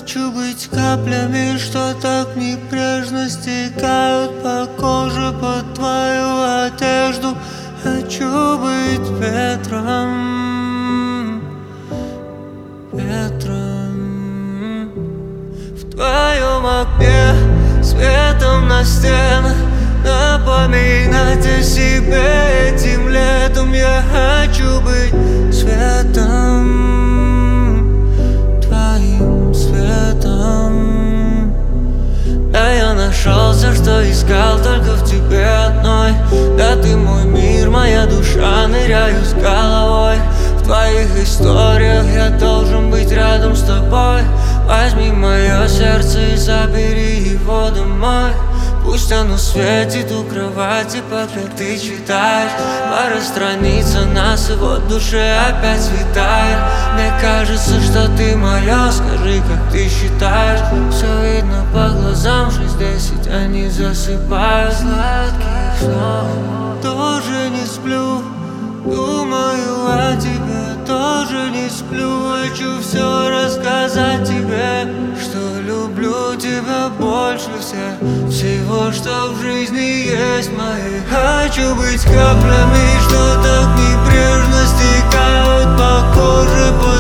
Хочу быть каплями, что так небрежно стекают по коже под твою одежду. Хочу быть ветром, ветром в твоем окне, светом на стенах, напоминать о себе этим летом. Я хочу быть светом, твоим светом. Да, я нашел все, что искал, только в тебе одной. Да, ты мой мир, моя душа, ныряю с головой. В твоих историях я должен быть рядом с тобой. Возьми мое сердце и забери его домой. Пусть оно светит у кровати, пока ты читаешь. Пара страниц нас, и вот в душе опять светает. Мне кажется, что ты моя, скажи, как ты считаешь. Все видно по глазам, 6-10, они засыпают. Сладких снов тоже не сплю, думаю о тебе, тоже не сплю. Хочу все рассказать тебе, что люблю тебя больше всего, что в жизни есть моей. Хочу быть каплями, что так небрежно стекают по коже.